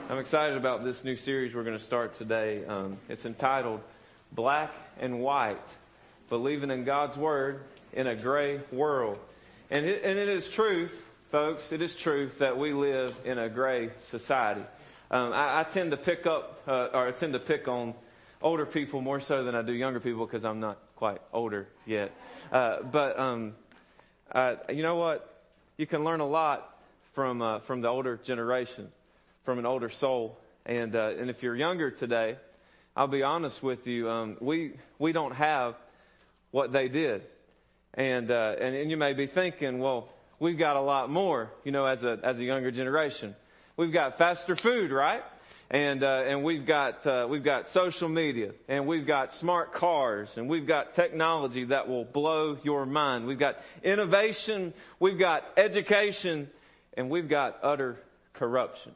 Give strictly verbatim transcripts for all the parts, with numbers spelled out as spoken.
I'm excited about this new series we're going to start today. Um, it's entitled Black and White, Believing in God's Word in a Gray World. And it, and it is truth, folks, it is truth that we live in a gray society. Um, I, I tend to pick up, uh, or I tend to pick on older people more so than I do younger people because I'm not quite older yet. Uh, but um, uh, you know what? You can learn a lot from uh, from the older generation, from an older soul. And uh, and if you're younger today, I'll be honest with you, um, we we don't have what they did. And, uh, and and you may be thinking, well, we've got a lot more, you know, as a as a younger generation. We've got faster food, right? And uh, and we've got uh, we've got social media, and we've got smart cars, and we've got technology that will blow your mind. We've got innovation, we've got education, and we've got utter corruption.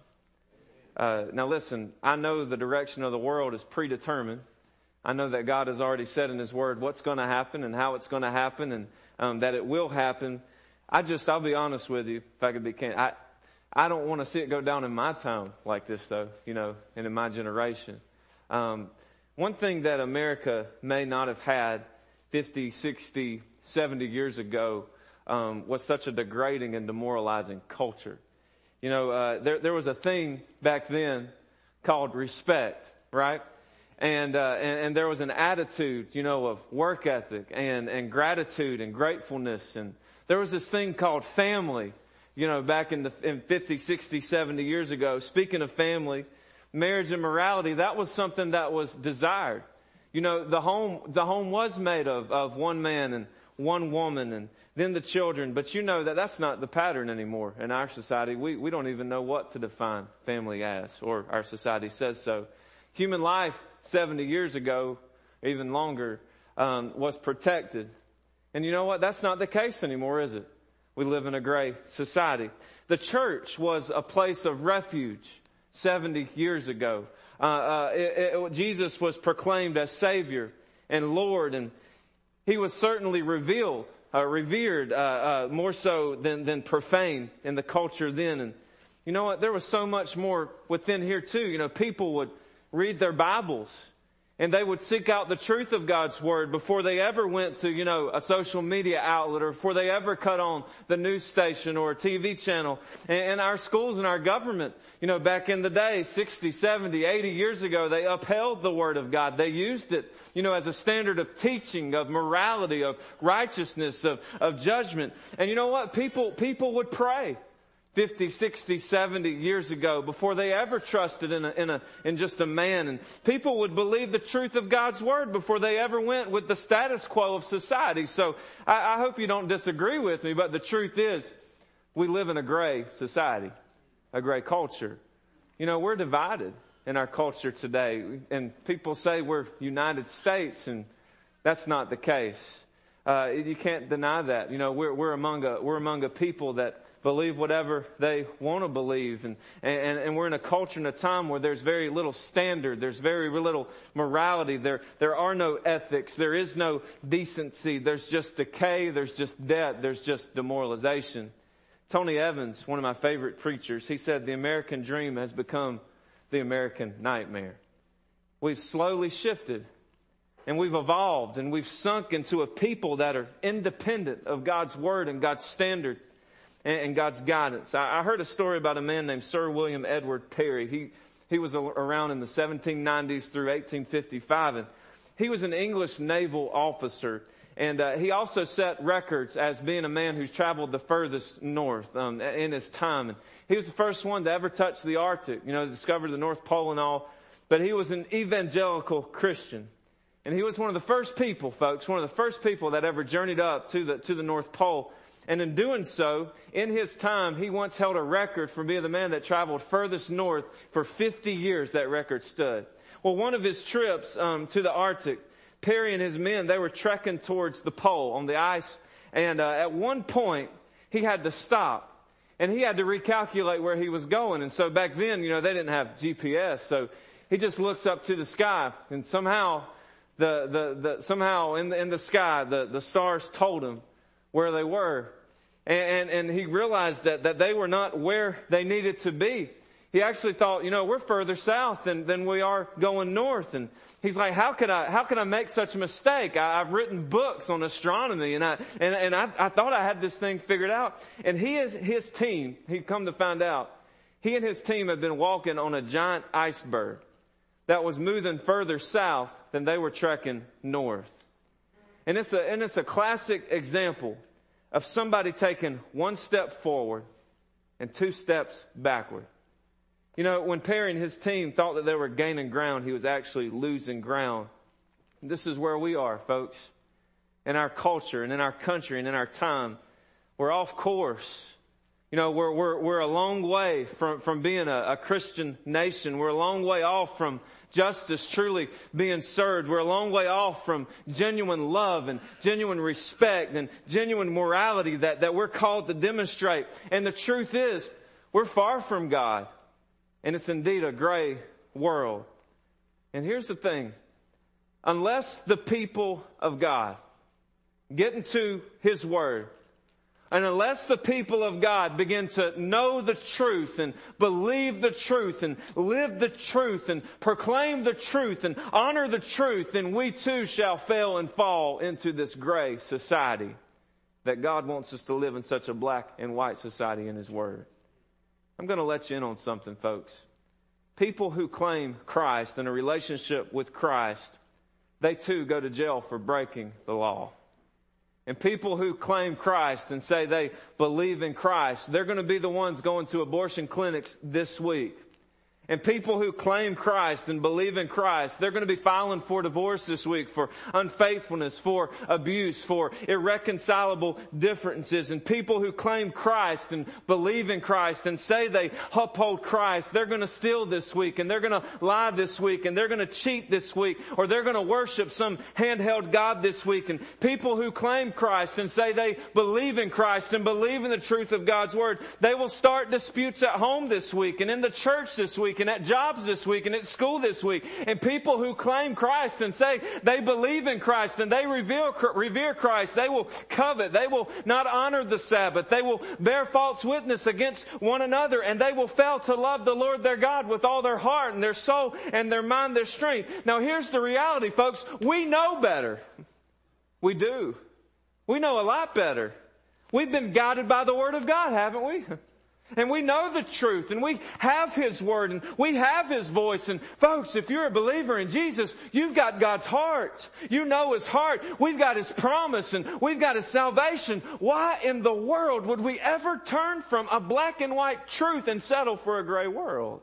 Uh, now listen, I know the direction of the world is predetermined. I know that God has already said in His Word what's going to happen and how it's going to happen, and um, that it will happen. I just, I'll be honest with you, if I could be candid, I, I don't want to see it go down in my town like this, though, you know, and in my generation. Um, one thing that America may not have had fifty, sixty, seventy years ago um, was such a degrading and demoralizing culture. You know, uh, there, there was a thing back then called respect, right? And, uh, and, and there was an attitude, you know, of work ethic and, and gratitude and gratefulness. And there was this thing called family, you know, back in the, in fifty, sixty, seventy years ago. Speaking of family, marriage and morality, that was something that was desired. You know, the home, the home was made of, of one man and one woman and then the children. But you know that that's not the pattern anymore in our society. We, we don't even know what to define family as, or our society says so. Human life seventy years ago, even longer, um, was protected. And you know what? That's not the case anymore, is it? We live in a gray society. The church was a place of refuge seventy years ago. Uh, uh, it, it, Jesus was proclaimed as Savior and Lord, and He was certainly revealed, uh, revered, uh, uh, more so than, than profane in the culture then. And you know what? There was so much more within here too. You know, people would read their Bibles, and they would seek out the truth of God's Word before they ever went to, you know, a social media outlet, or before they ever cut on the news station or a T V channel. And, and our schools and our government, you know, back in the day, sixty, seventy, eighty years ago, they upheld the Word of God. They used it, you know, as a standard of teaching, of morality, of righteousness, of, of judgment. And you know what? People, people would pray fifty, sixty, seventy years ago before they ever trusted in a, in a, in just a man. And people would believe the truth of God's Word before they ever went with the status quo of society. So I, I hope you don't disagree with me, but the truth is we live in a gray society, a gray culture. You know, we're divided in our culture today, and people say we're United States, and that's not the case. Uh, you can't deny that. You know, we're, we're among a, we're among a people that believe whatever they want to believe. And, and, and we're in a culture and a time where there's very little standard. There's very little morality. There, there are no ethics. There is no decency. There's just decay. There's just death. There's just demoralization. Tony Evans, one of my favorite preachers, he said the American dream has become the American nightmare. We've slowly shifted, and we've evolved, and we've sunk into a people that are independent of God's Word and God's standard and God's guidance. I heard a story about a man named Sir William Edward Parry. He he was around in the seventeen nineties through eighteen fifty-five, and he was an English naval officer. And uh, he also set records as being a man who's traveled the furthest north um, in his time. And he was the first one to ever touch the Arctic, you know, discover the North Pole and all. But he was an evangelical Christian. And he was one of the first people, folks, one of the first people that ever journeyed up to the to the North Pole. And in doing so, in his time, he once held a record for being the man that traveled furthest north for fifty years. That record stood. Well, one of his trips um, to the Arctic, Parry and his men, they were trekking towards the pole on the ice. And uh, at one point, he had to stop. And he had to recalculate where he was going. And so back then, you know, they didn't have G P S. So he just looks up to the sky. And somehow, the the, the somehow in the, in the sky, the, the stars told him where they were. And, and, and he realized that, that they were not where they needed to be. He actually thought, you know, we're further south than, than we are going north. And he's like, how could I, how could I make such a mistake? I, I've written books on astronomy and I, and, and I, I thought I had this thing figured out. And he is, his team, he'd come to find out, he and his team had been walking on a giant iceberg that was moving further south than they were trekking north. And it's a, and it's a classic example of somebody taking one step forward and two steps backward. You know, when Perry and his team thought that they were gaining ground, he was actually losing ground. And this is where we are, folks. In our culture and in our country and in our time, we're off course. You know, we're, we're, we're a long way from, from being a, a Christian nation. We're a long way off from justice truly being served. We're a long way off from genuine love and genuine respect and genuine morality that, that we're called to demonstrate. And the truth is, we're far from God. And it's indeed a gray world. And here's the thing. Unless the people of God get into His Word, and unless the people of God begin to know the truth and believe the truth and live the truth and proclaim the truth and honor the truth, then we too shall fail and fall into this gray society that God wants us to live in, such a black and white society in His Word. I'm going to let you in on something, folks. People who claim Christ and a relationship with Christ, they too go to jail for breaking the law. And people who claim Christ and say they believe in Christ, they're going to be the ones going to abortion clinics this week. And people who claim Christ and believe in Christ, they're going to be filing for divorce this week, for unfaithfulness, for abuse, for irreconcilable differences. And people who claim Christ and believe in Christ and say they uphold Christ, they're going to steal this week, and they're going to lie this week, and they're going to cheat this week, or they're going to worship some handheld God this week. And people who claim Christ and say they believe in Christ and believe in the truth of God's Word, they will start disputes at home this week and in the church this week, and at jobs this week and at school this week. And people who claim Christ and say they believe in Christ and they revere, revere Christ, they will covet. They will not honor the Sabbath. They will bear false witness against one another, and they will fail to love the Lord their God with all their heart and their soul and their mind, their strength. Now here's the reality, folks. We know better. We do. We know a lot better. We've been guided by the Word of God, haven't we? And we know the truth, and we have His Word, and we have His voice. And folks, if you're a believer in Jesus, you've got God's heart. You know His heart. We've got His promise, and we've got His salvation. Why in the world would we ever turn from a black and white truth and settle for a gray world?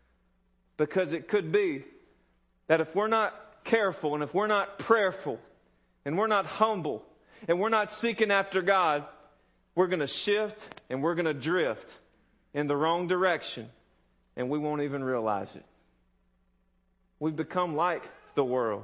Because it could be that if we're not careful, and if we're not prayerful, and we're not humble, and we're not seeking after God, we're going to shift and we're going to drift in the wrong direction, and we won't even realize it. We've become like the world.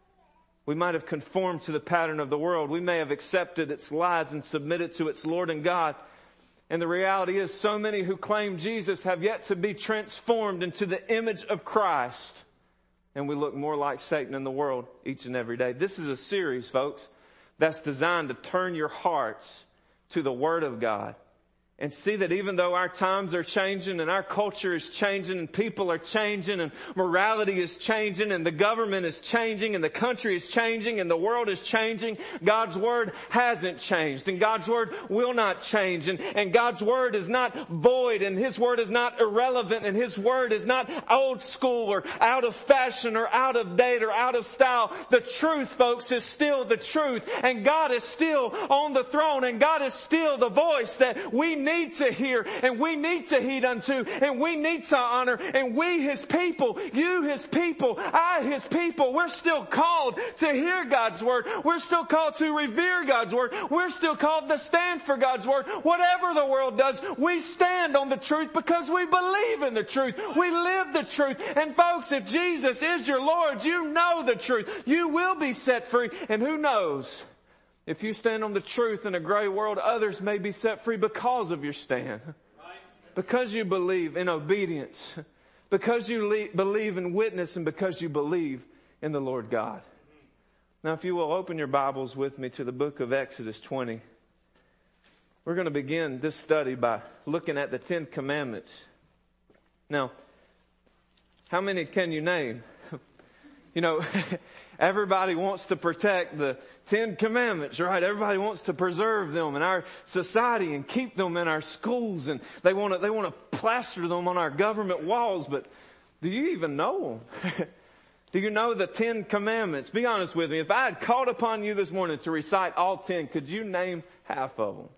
We might have conformed to the pattern of the world. We may have accepted its lies and submitted to its Lord and God. And the reality is, so many who claim Jesus have yet to be transformed into the image of Christ. And we look more like Satan in the world each and every day. This is a series, folks, that's designed to turn your hearts to the Word of God. And see that even though our times are changing and our culture is changing and people are changing and morality is changing and the government is changing and the country is changing and the world is changing, God's Word hasn't changed, and God's Word will not change, and, and God's Word is not void, and His Word is not irrelevant, and His Word is not old school or out of fashion or out of date or out of style. The truth, folks, is still the truth, and God is still on the throne, and God is still the voice that we need need to hear, and we need to heed unto, and we need to honor. And we, His people, you, His people, I, His people, we're still called to hear God's Word. We're still called to revere God's Word. We're still called to stand for God's Word. Whatever the world does, we stand on the truth because we believe in the truth. We live the truth. And folks, if Jesus is your Lord, you know the truth. You will be set free. And who knows? If you stand on the truth in a gray world, others may be set free because of your stand. Because you believe in obedience. Because you le- believe in witness, and because you believe in the Lord God. Now, if you will open your Bibles with me to the book of Exodus twenty. We're going to begin this study by looking at the Ten Commandments. Now, how many can you name? You know, everybody wants to protect the Ten Commandments, right? Everybody wants to preserve them in our society and keep them in our schools, and they want to, they want to plaster them on our government walls, but do you even know them? Do you know the Ten Commandments? Be honest with me. If I had called upon you this morning to recite all ten, could you name half of them?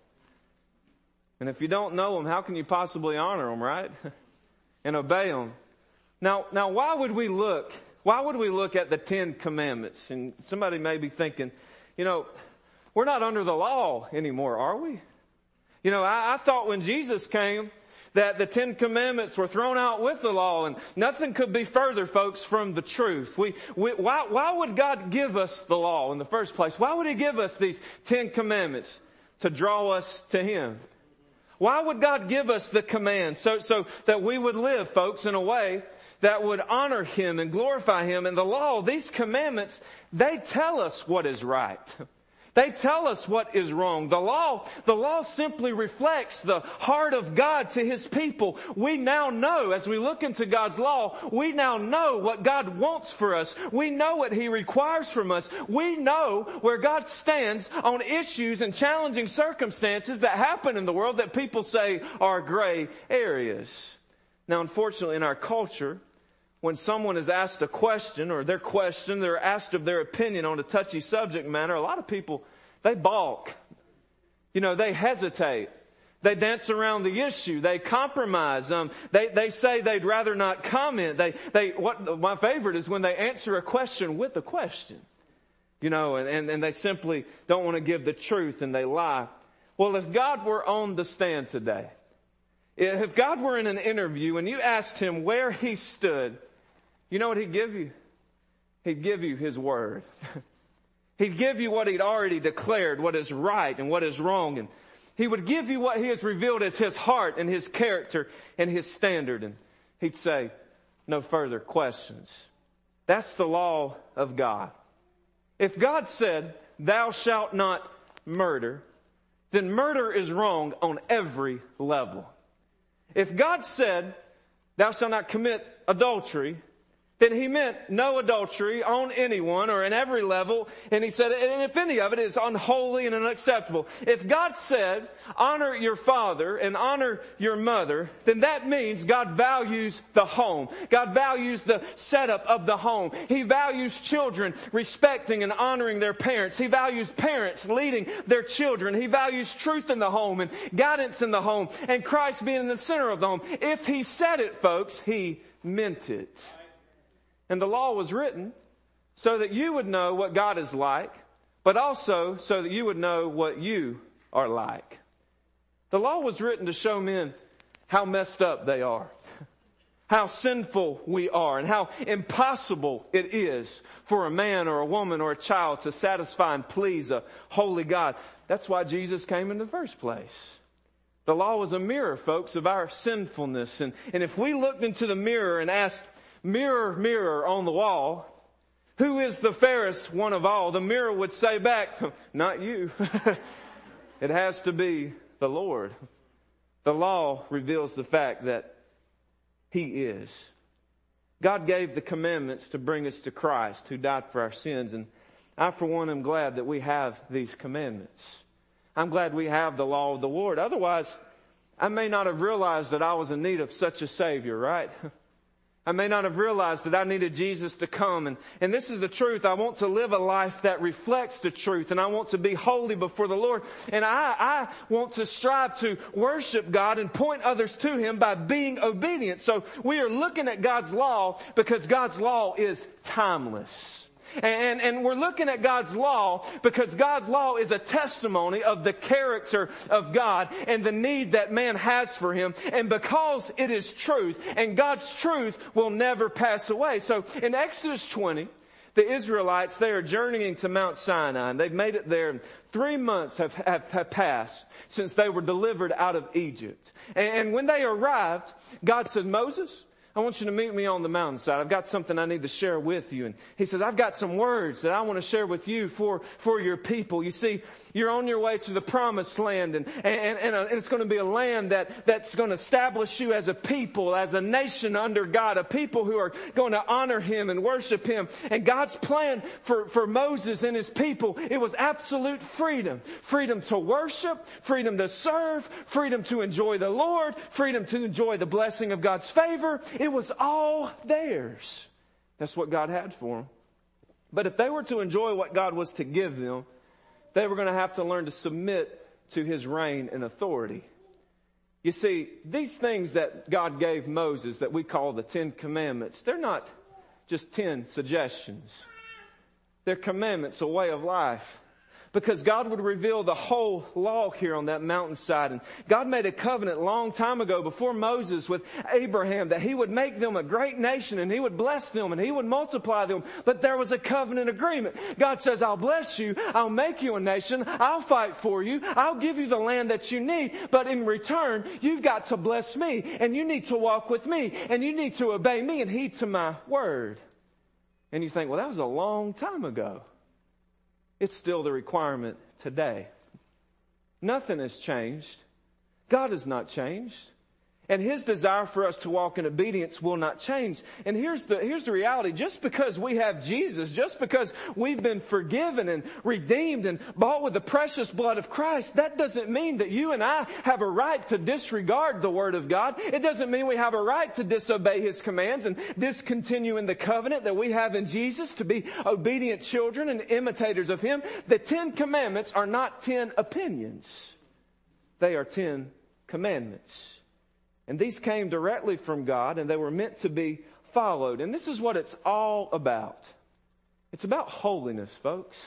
And if you don't know them, how can you possibly honor them, right? And obey them? Now, now, why would we look, why would we look at the Ten Commandments? And somebody may be thinking, you know, we're not under the law anymore, are we? You know, I, I thought when Jesus came that the Ten Commandments were thrown out with the law, and nothing could be further, folks, from the truth. We, we, why, why would God give us the law in the first place? Why would He give us these Ten Commandments? To draw us to Him. Why would God give us the command? So, so that we would live, folks, in a way that would honor Him and glorify Him. And the law, these commandments, they tell us what is right. They tell us what is wrong. The law, the law simply reflects the heart of God to His people. We now know, as we look into God's law, we now know what God wants for us. We know what He requires from us. We know where God stands on issues and challenging circumstances that happen in the world that people say are gray areas. Now, unfortunately, in our culture, when someone is asked a question or their question, they're asked of their opinion on a touchy subject matter, a lot of people, they balk. You know, they hesitate. They dance around the issue. They compromise. Um, they, they say they'd rather not comment. They, they, what, my favorite is when they answer a question with a question. You know, and, and, and they simply don't want to give the truth and they lie. Well, if God were on the stand today, if God were in an interview and you asked Him where He stood, you know what He'd give you? He'd give you His word. He'd give you what He'd already declared, what is right and what is wrong. And He would give you what He has revealed as His heart and His character and His standard. And He'd say, no further questions. That's the law of God. If God said, thou shalt not murder, then murder is wrong on every level. If God said, thou shalt not commit adultery, then He meant no adultery on anyone or in every level. And He said, and if any of it is unholy and unacceptable. If God said, honor your father and honor your mother, then that means God values the home. God values the setup of the home. He values children respecting and honoring their parents. He values parents leading their children. He values truth in the home and guidance in the home and Christ being in the center of the home. If He said it, folks, He meant it. And the law was written so that you would know what God is like, but also so that you would know what you are like. The law was written to show men how messed up they are, how sinful we are, and how impossible it is for a man or a woman or a child to satisfy and please a holy God. That's why Jesus came in the first place. The law was a mirror, folks, of our sinfulness. And, and if we looked into the mirror and asked, mirror, mirror on the wall, who is the fairest one of all? The mirror would say back, not you. It has to be the Lord. The law reveals the fact that He is. God gave the commandments to bring us to Christ, who died for our sins. And I, for one, am glad that we have these commandments. I'm glad we have the law of the Lord. Otherwise, I may not have realized that I was in need of such a Savior, right? I may not have realized that I needed Jesus to come. And, and this is the truth. I want to live a life that reflects the truth. And I want to be holy before the Lord. And I, I want to strive to worship God and point others to Him by being obedient. So we are looking at God's law because God's law is timeless. And, and we're looking at God's law because God's law is a testimony of the character of God and the need that man has for Him. And because it is truth, and God's truth will never pass away. So in Exodus twenty, the Israelites, they are journeying to Mount Sinai, and they've made it there. Three months have, have, have passed since they were delivered out of Egypt. And, and when they arrived, God said, Moses, I want you to meet me on the mountainside. I've got something I need to share with you. And he says, I've got some words that I want to share with you for, for your people. You see, you're on your way to the promised land, and, and, and, and it's going to be a land that, that's going to establish you as a people, as a nation under God, a people who are going to honor Him and worship Him. And God's plan for, for Moses and his people, it was absolute freedom. Freedom to worship, freedom to serve, freedom to enjoy the Lord, freedom to enjoy the blessing of God's favor. It was all theirs. That's what God had for them. But if they were to enjoy what God was to give them, they were going to have to learn to submit to His reign and authority. You see, these things that God gave Moses that we call the Ten Commandments, they're not just ten suggestions. They're commandments, a way of life. Because God would reveal the whole law here on that mountainside. And God made a covenant a long time ago before Moses with Abraham that He would make them a great nation and He would bless them and He would multiply them. But there was a covenant agreement. God says, I'll bless you. I'll make you a nation. I'll fight for you. I'll give you the land that you need. But in return, you've got to bless me and you need to walk with me and you need to obey me and heed to my word. And you think, well, that was a long time ago. It's still the requirement today. Nothing has changed. God has not changed. And His desire for us to walk in obedience will not change. And here's the, here's the reality. Just because we have Jesus, just because we've been forgiven and redeemed and bought with the precious blood of Christ, that doesn't mean that you and I have a right to disregard the Word of God. It doesn't mean we have a right to disobey His commands and discontinue in the covenant that we have in Jesus to be obedient children and imitators of Him. The Ten Commandments are not ten opinions. They are ten commandments. And these came directly from God, and they were meant to be followed. And this is what it's all about. It's about holiness, folks.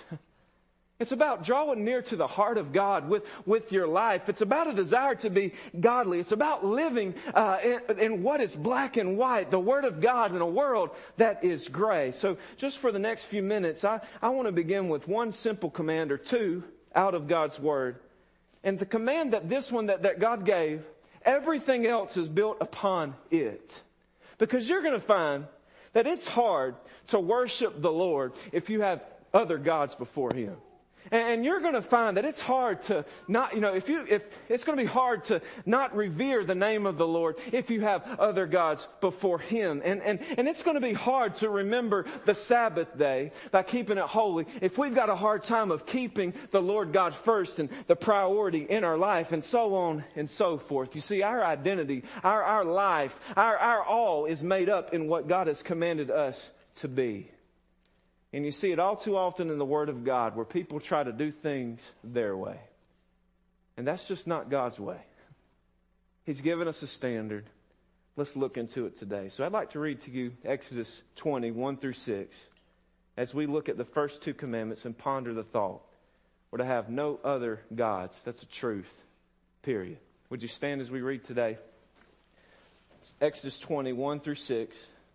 It's about drawing near to the heart of God with, with your life. It's about a desire to be godly. It's about living uh, in, in what is black and white, the Word of God in a world that is gray. So just for the next few minutes, I, I want to begin with one simple command or two out of God's Word. And the command that this one that, that God gave, everything else is built upon it. Because you're going to find that it's hard to worship the Lord if you have other gods before Him. And you're going to find that it's hard to not, you know, if you, if it's going to be hard to not revere the name of the Lord if you have other gods before Him. And, and, and it's going to be hard to remember the Sabbath day by keeping it holy if we've got a hard time of keeping the Lord God first and the priority in our life and so on and so forth. You see, our identity, our, our life, our, our all is made up in what God has commanded us to be. And you see it all too often in the Word of God where people try to do things their way. And that's just not God's way. He's given us a standard. Let's look into it today. So I'd like to read to you Exodus twenty, one through six, as we look at the first two commandments and ponder the thought. We're to have no other gods. That's a truth, period. Would you stand as we read today? Exodus twenty, one through six.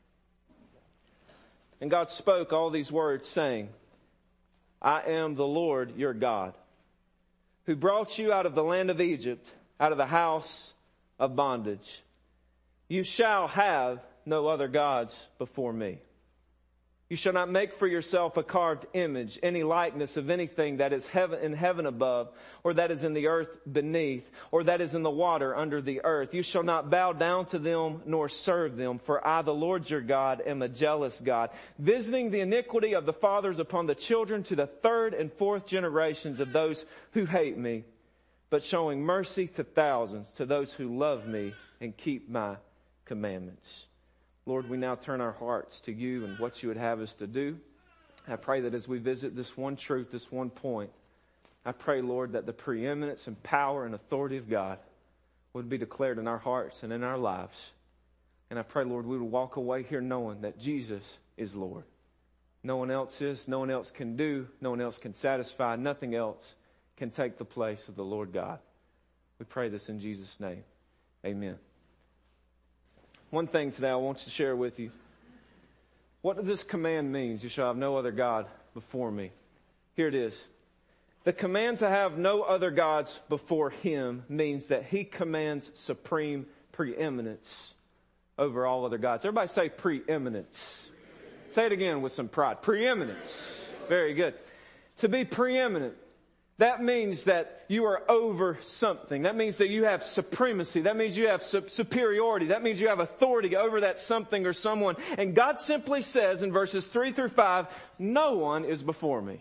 And God spoke all these words, saying, I am the Lord your God, who brought you out of the land of Egypt, out of the house of bondage. You shall have no other gods before me. You shall not make for yourself a carved image, any likeness of anything that is heaven, in heaven above, or that is in the earth beneath, or that is in the water under the earth. You shall not bow down to them nor serve them, for I, the Lord your God, am a jealous God, visiting the iniquity of the fathers upon the children to the third and fourth generations of those who hate me, but showing mercy to thousands, to those who love me and keep my commandments. Lord, we now turn our hearts to you and what you would have us to do. I pray that as we visit this one truth, this one point, I pray, Lord, that the preeminence and power and authority of God would be declared in our hearts and in our lives. And I pray, Lord, we would walk away here knowing that Jesus is Lord. No one else is, no one else can do, no one else can satisfy, nothing else can take the place of the Lord God. We pray this in Jesus' name. Amen. One thing today I want to share with you. What does this command mean? You shall have no other God before me. Here it is. The command to have no other gods before Him means that He commands supreme preeminence over all other gods. Everybody say preeminence. Say it again with some pride. Preeminence. Very good. To be preeminent, that means that you are over something. That means that you have supremacy. That means you have su- superiority. That means you have authority over that something or someone. And God simply says in verses three through five, no one is before me.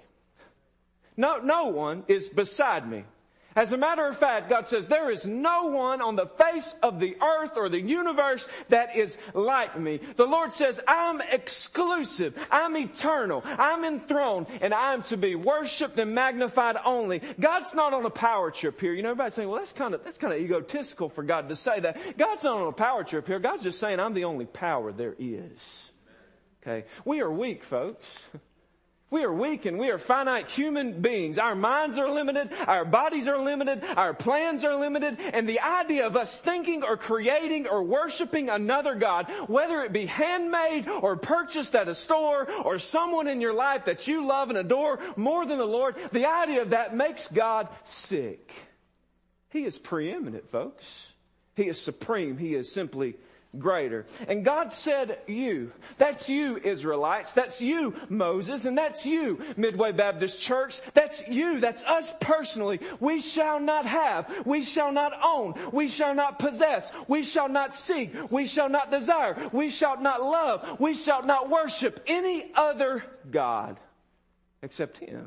No, no one is beside me. As a matter of fact, God says, there is no one on the face of the earth or the universe that is like me. The Lord says, I'm exclusive. I'm eternal. I'm enthroned. And I'm to be worshipped and magnified only. God's not on a power trip here. You know, everybody's saying, well, that's kind of, that's kind of egotistical for God to say that. God's not on a power trip here. God's just saying, I'm the only power there is. Okay. We are weak, folks. We are weak and we are finite human beings. Our minds are limited. Our bodies are limited. Our plans are limited. And the idea of us thinking or creating or worshiping another God, whether it be handmade or purchased at a store or someone in your life that you love and adore more than the Lord, the idea of that makes God sick. He is preeminent, folks. He is supreme. He is simply greater. And God said you. That's you, Israelites. That's you, Moses. And that's you, Midway Baptist Church. That's you. That's us personally. We shall not have. We shall not own. We shall not possess. We shall not seek. We shall not desire. We shall not love. We shall not worship any other God except Him.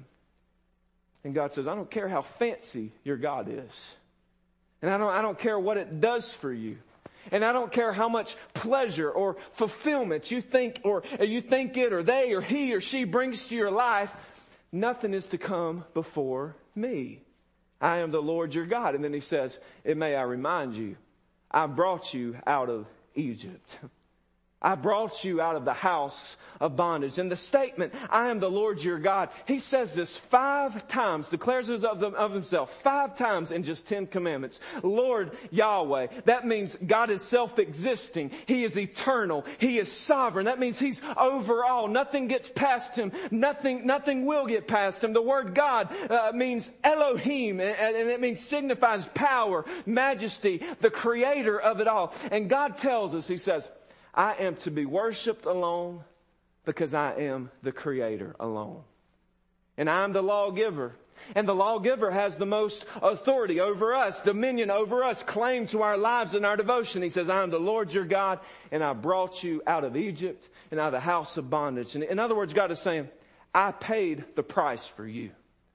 And God says, I don't care how fancy your God is. And I don't, I don't care what it does for you. And I don't care how much pleasure or fulfillment you think or you think it or they or he or she brings to your life. Nothing is to come before me. I am the Lord your God. And then he says, and may I remind you, I brought you out of Egypt. I brought you out of the house of bondage. And the statement, I am the Lord your God, he says this five times, declares this of, them, of himself five times in just ten commandments. Lord Yahweh. That means God is self-existing. He is eternal. He is sovereign. That means he's over all. Nothing gets past him. Nothing, nothing will get past him. The word God uh, means Elohim, and, and it means signifies power, majesty, the creator of it all. And God tells us, he says, I am to be worshiped alone because I am the creator alone. And I'm the lawgiver. And the lawgiver has the most authority over us, dominion over us, claim to our lives and our devotion. He says, I am the Lord your God, and I brought you out of Egypt and out of the house of bondage. And in other words, God is saying, I paid the price for you.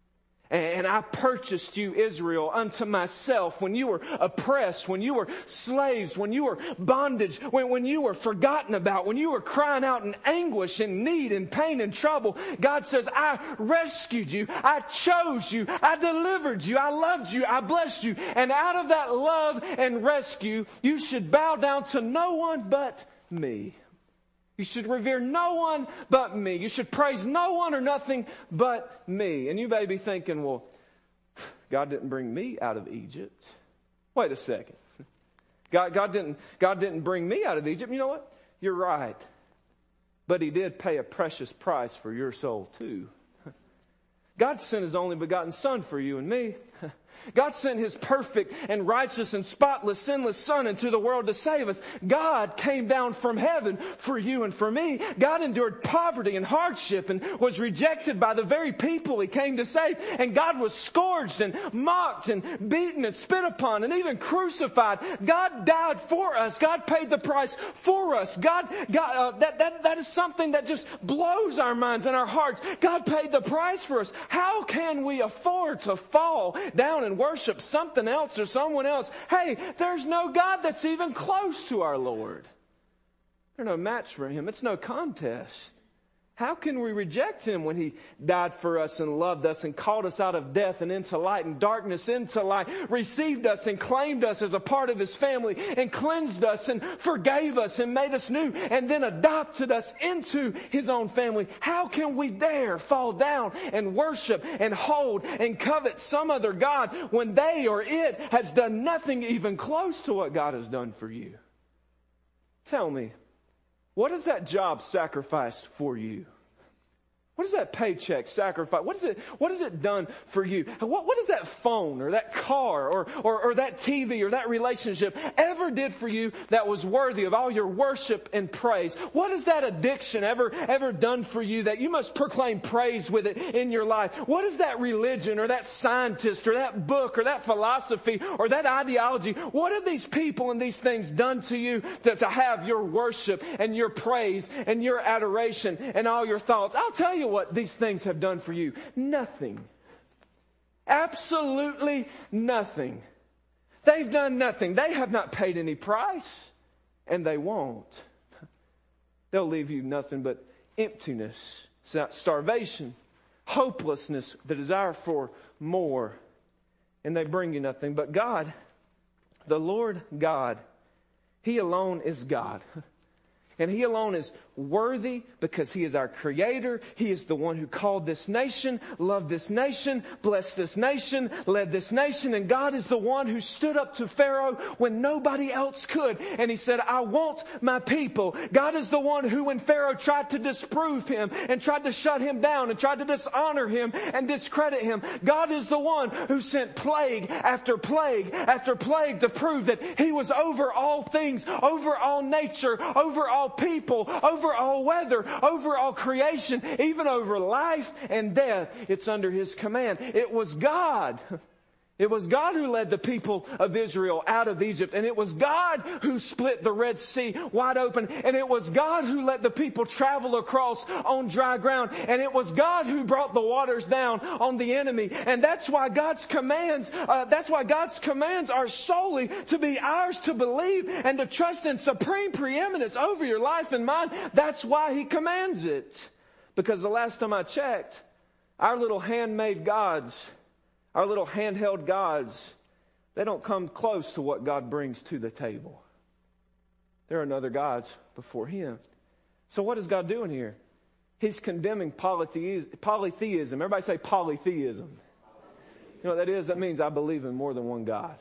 And I purchased you, Israel, unto myself when you were oppressed, when you were slaves, when you were bondage, when, when you were forgotten about, when you were crying out in anguish and need and pain and trouble. God says, I rescued you. I chose you. I delivered you. I loved you. I blessed you. And out of that love and rescue, you should bow down to no one but me. You should revere no one but me. You should praise no one or nothing but me. And you may be thinking, well, God didn't bring me out of Egypt. Wait a second. God, God didn't, God didn't bring me out of Egypt. You know what? You're right. But he did pay a precious price for your soul too. God sent his only begotten Son for you and me. God sent his perfect and righteous and spotless, sinless Son into the world to save us. God came down from heaven for you and for me. God endured poverty and hardship and was rejected by the very people he came to save. And God was scourged and mocked and beaten and spit upon and even crucified. God died for us. God paid the price for us. God, God uh, that, that, that is something that just blows our minds and our hearts. God paid the price for us. How can we afford to fall down and worship something else or someone else? Hey, there's no God that's even close to our Lord. There's no match for him. It's no contest. How can we reject him when he died for us and loved us and called us out of death and into light and darkness into light, received us and claimed us as a part of his family and cleansed us and forgave us and made us new and then adopted us into his own family? How can we dare fall down and worship and hold and covet some other God when they or it has done nothing even close to what God has done for you? Tell me, what has that job sacrificed for you? What does that paycheck sacrifice? What is it, what has it done for you? What, what does that phone or that car or, or, or that T V or that relationship ever did for you that was worthy of all your worship and praise? What has that addiction ever, ever done for you that you must proclaim praise with it in your life? What is that religion or that scientist or that book or that philosophy or that ideology? What have these people and these things done to you to, to have your worship and your praise and your adoration and all your thoughts? I'll tell you what these things have done for you. Nothing. Absolutely nothing. They've done nothing. They have not paid any price, and they won't. They'll leave you nothing but emptiness, starvation, hopelessness, the desire for more, and they bring you nothing. But God, the Lord God, He alone is God. And He alone is worthy because He is our Creator. He is the one who called this nation, loved this nation, blessed this nation, led this nation. And God is the one who stood up to Pharaoh when nobody else could. And He said, I want my people. God is the one who, when Pharaoh tried to disprove Him and tried to shut Him down and tried to dishonor Him and discredit Him, God is the one who sent plague after plague after plague to prove that He was over all things, over all nature, over all people, over all weather, over all creation, even over life and death. It's under His command. It was God. It was God who led the people of Israel out of Egypt. And it was God who split the Red Sea wide open. And it was God who let the people travel across on dry ground. And it was God who brought the waters down on the enemy. And that's why God's commands, uh, that's why God's commands are solely to be ours to believe and to trust in supreme preeminence over your life and mine. That's why He commands it. Because the last time I checked, our little handmade gods, our little handheld gods, they don't come close to what God brings to the table. There are no other gods before Him. So what is God doing here? He's condemning polytheism. Everybody say polytheism. You know what that is? That means I believe in more than one God.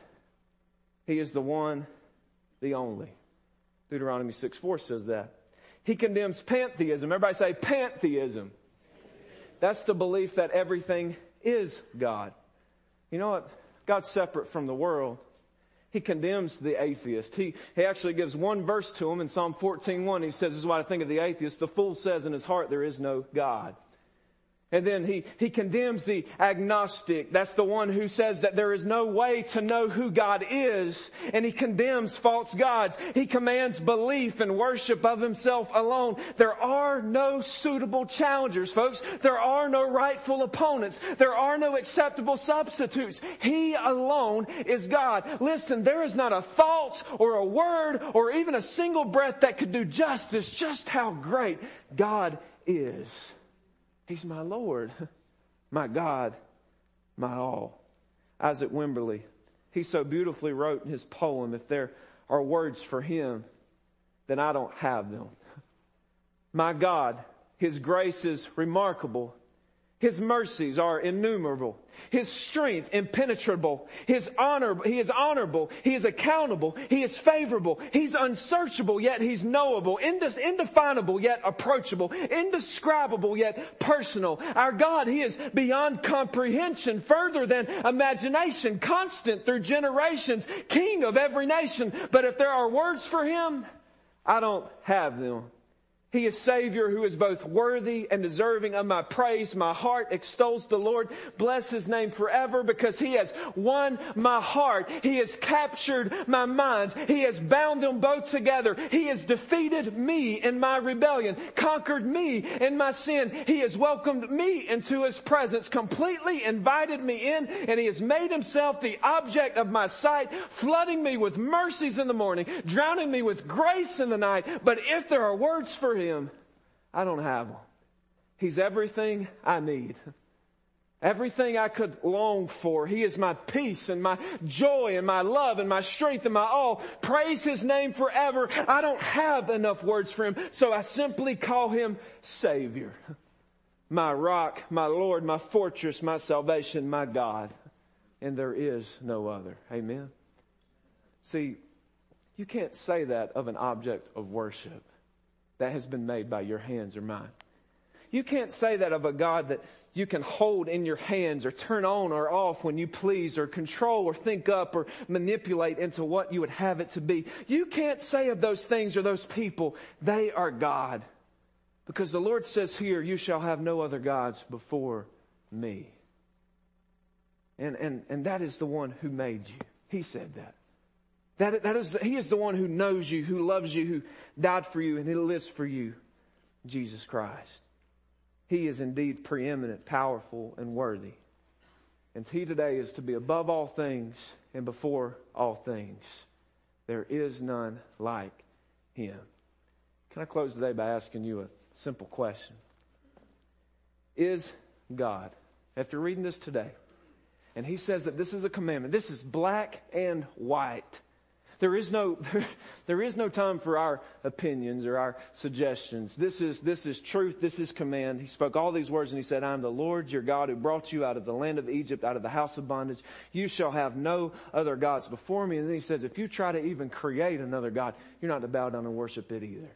He is the one, the only. Deuteronomy six four says that. He condemns pantheism. Everybody say pantheism. That's the belief that everything is God. You know what? God's separate from the world. He condemns the atheist. He, he actually gives one verse to him in Psalm fourteen one. He says, this is what I think of the atheist. The fool says in his heart, there is no God. And then he, he condemns the agnostic. That's the one who says that there is no way to know who God is. And he condemns false gods. He commands belief and worship of Himself alone. There are no suitable challengers, folks. There are no rightful opponents. There are no acceptable substitutes. He alone is God. Listen, there is not a thought or a word or even a single breath that could do justice just how great God is. He's my Lord, my God, my all. Isaac Wimberly, he so beautifully wrote in his poem, if there are words for Him, then I don't have them. My God, His grace is remarkable. His mercies are innumerable. His strength impenetrable. His honor, He is honorable. He is accountable. He is favorable. He's unsearchable, yet He's knowable. Indefinable, yet approachable. Indescribable, yet personal. Our God, He is beyond comprehension, further than imagination, constant through generations, King of every nation. But if there are words for Him, I don't have them. He is Savior who is both worthy and deserving of my praise. My heart extols the Lord. Bless His name forever because He has won my heart. He has captured my mind. He has bound them both together. He has defeated me in my rebellion, conquered me in my sin. He has welcomed me into His presence, completely invited me in, and He has made Himself the object of my sight, flooding me with mercies in the morning, drowning me with grace in the night. But if there are words for Him, Him, I don't have them. He's everything I need. Everything I could long for. He is my peace and my joy and my love and my strength and my all. Praise His name forever. I don't have enough words for Him, so I simply call Him Savior. My rock, my Lord, my fortress, my salvation, my God. And there is no other. Amen. See, you can't say that of an object of worship that has been made by your hands or mine. You can't say that of a God that you can hold in your hands or turn on or off when you please, or control or think up or manipulate into what you would have it to be. You can't say of those things or those people, they are God. Because the Lord says here, you shall have no other gods before me. And, and, and that is the one who made you. He said that. That, that is the, he is the one who knows you, who loves you, who died for you, and He lives for you, Jesus Christ. He is indeed preeminent, powerful, and worthy. And He today is to be above all things and before all things. There is none like Him. Can I close today by asking you a simple question? Is God, after reading this today, and He says that this is a commandment, this is black and white. There is no, there, there is no time for our opinions or our suggestions. This is, this is truth. This is command. He spoke all these words and He said, I am the Lord your God who brought you out of the land of Egypt, out of the house of bondage. You shall have no other gods before me. And then He says, if you try to even create another God, you're not to bow down and worship it either.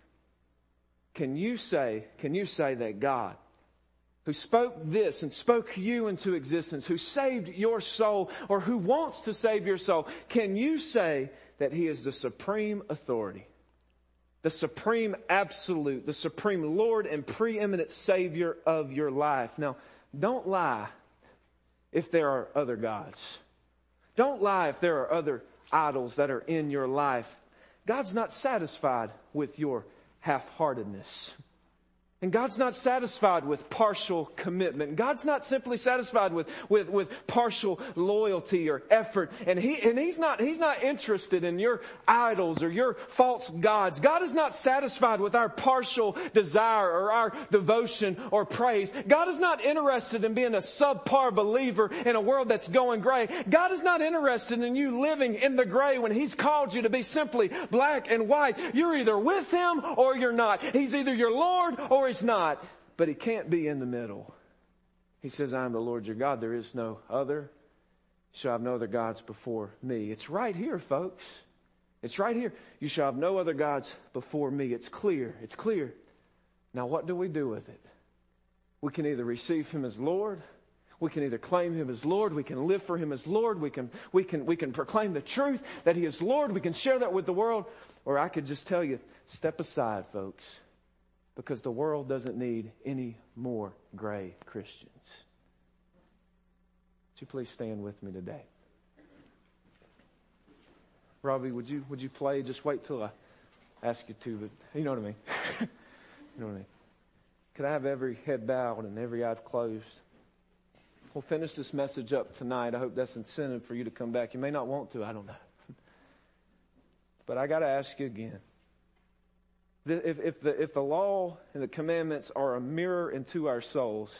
Can you say, can you say that God, who spoke this and spoke you into existence, who saved your soul, or who wants to save your soul, can you say that He is the supreme authority, the supreme absolute, the supreme Lord and preeminent Savior of your life? Now, don't lie if there are other gods. Don't lie if there are other idols that are in your life. God's not satisfied with your half-heartedness. And God's not satisfied with partial commitment. God's not simply satisfied with, with, with partial loyalty or effort. And he, and he's not, he's not interested in your idols or your false gods. God is not satisfied with our partial desire or our devotion or praise. God is not interested in being a subpar believer in a world that's going gray. God is not interested in you living in the gray when He's called you to be simply black and white. You're either with Him or you're not. He's either your Lord or He's not, but He can't be in the middle. He says, I am the Lord your God. There is no other. You shall have no other gods before me. It's right here, folks. It's right here. You shall have no other gods before me. It's clear. It's clear. Now, what do we do with it? We can either receive Him as Lord. We can either claim Him as Lord. We can live for Him as Lord. We can, we can, we can proclaim the truth that He is Lord. We can share that with the world. Or I could just tell you, step aside, folks. Because the world doesn't need any more gray Christians. Would you please stand with me today? Robbie, would you would you play? Just wait till I ask you to, but you know what I mean. You know what I mean. Could I have every head bowed and every eye closed? We'll finish this message up tonight. I hope that's incentive for you to come back. You may not want to, I don't know. But I got to ask you again. If, if, the, if the law and the commandments are a mirror into our souls,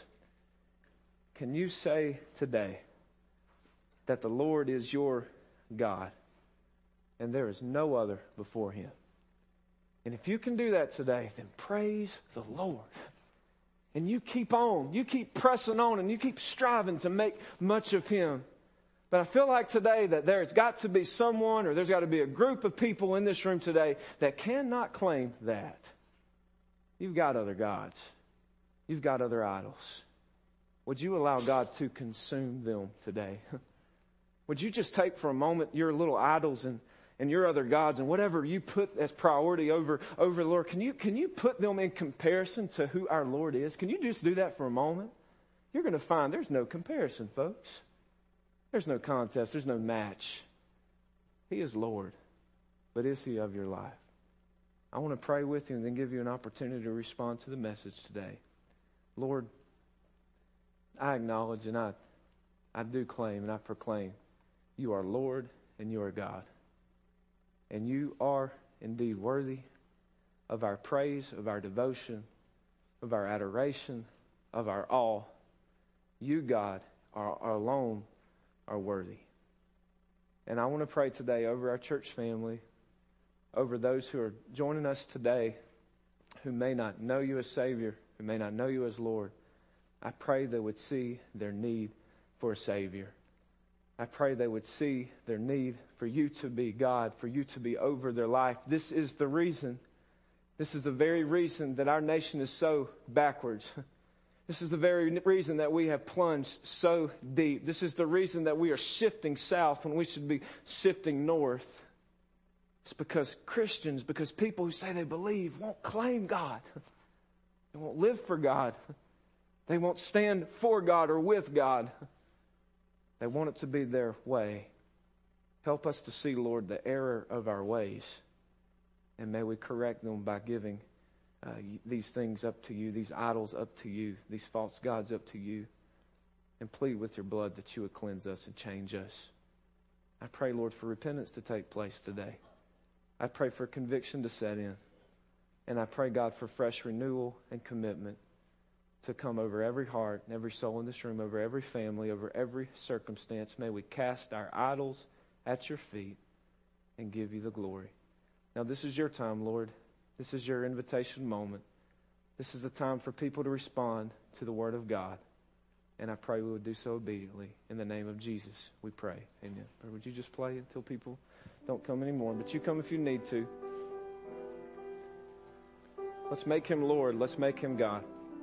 can you say today that the Lord is your God and there is no other before Him? And if you can do that today, then praise the Lord. And you keep on, you keep pressing on, and you keep striving to make much of Him. But I feel like today that there's got to be someone, or there's got to be a group of people in this room today that cannot claim that. You've got other gods. You've got other idols. Would you allow God to consume them today? Would you just take for a moment your little idols and, and your other gods and whatever you put as priority over, over the Lord, can you, can you put them in comparison to who our Lord is? Can you just do that for a moment? You're going to find there's no comparison, folks. There's no contest. There's no match. He is Lord. But is He of your life? I want to pray with you and then give you an opportunity to respond to the message today. Lord, I acknowledge and I, I do claim and I proclaim You are Lord and You are God. And You are indeed worthy of our praise, of our devotion, of our adoration, of our awe. You, God, are, are alone are worthy. And I want to pray today over our church family, over those who are joining us today who may not know You as Savior, who may not know You as Lord. I pray they would see their need for a Savior. I pray they would see their need for You to be God, for You to be over their life. This is the reason, this is the very reason that our nation is so backwards. This is the very reason that we have plunged so deep. This is the reason that we are shifting south when we should be shifting north. It's because Christians, because people who say they believe won't claim God. They won't live for God. They won't stand for God or with God. They want it to be their way. Help us to see, Lord, the error of our ways. And may we correct them by giving uh, these things up to you, these idols up to you, these false gods up to you. And plead with your blood that you would cleanse us and change us. I pray, Lord, for repentance to take place today. I pray for conviction to set in. And I pray, God, for fresh renewal and commitment to come over every heart and every soul in this room, over every family, over every circumstance. May we cast our idols at your feet and give you the glory. Now, this is your time, Lord. This is your invitation moment. This is the time for people to respond to the Word of God. And I pray we would do so obediently. In the name of Jesus, we pray. Amen. Or would you just play until people don't come anymore? But you come if you need to. Let's make him Lord. Let's make him God.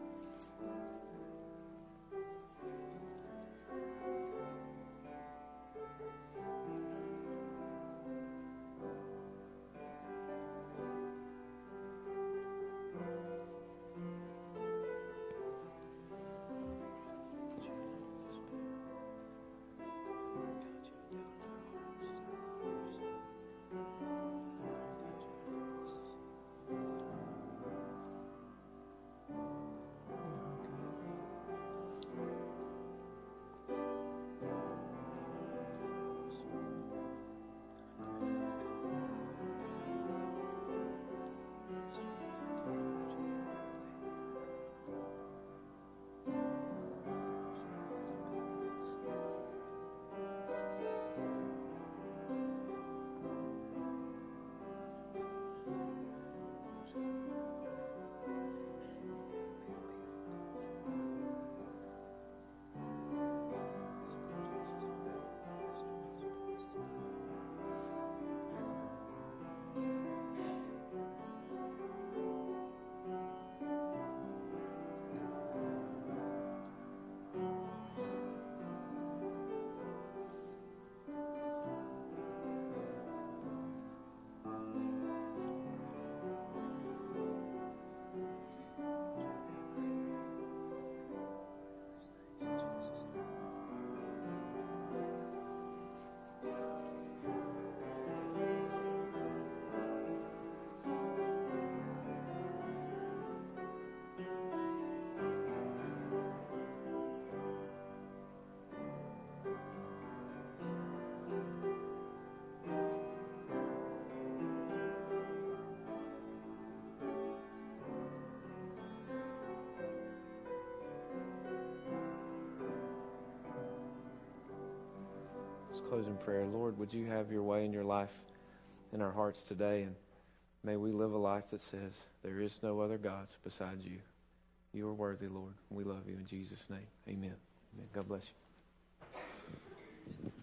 Close in prayer. Lord, would you have your way in your life in our hearts today, and may we live a life that says there is no other gods besides you. You are worthy, Lord. We love you in Jesus' name. Amen. Amen. God bless you.